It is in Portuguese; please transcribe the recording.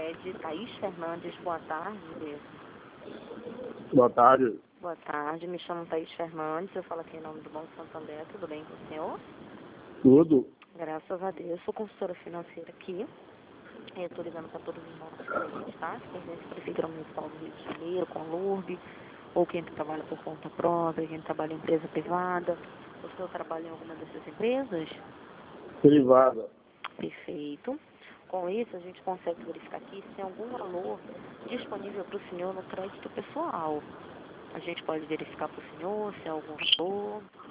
Cicred, Thaís Fernandes, boa tarde. Boa tarde. Boa tarde, me chamo Thaís Fernandes, eu falo aqui em nome do Banco Santander, tudo bem com o senhor? Tudo. Graças a Deus, sou consultora financeira aqui. Eu estou ligando para todos os nossos clientes, tá? Clientes da Prefeitura Municipal do Rio de Janeiro, com a LURB, ou quem trabalha por conta própria, quem trabalha em empresa privada. O senhor trabalha em alguma dessas empresas? Privada. Perfeito. Com isso, a gente consegue verificar aqui se tem algum valor disponível para o senhor no crédito pessoal. A gente pode verificar para o senhor se há algum valor.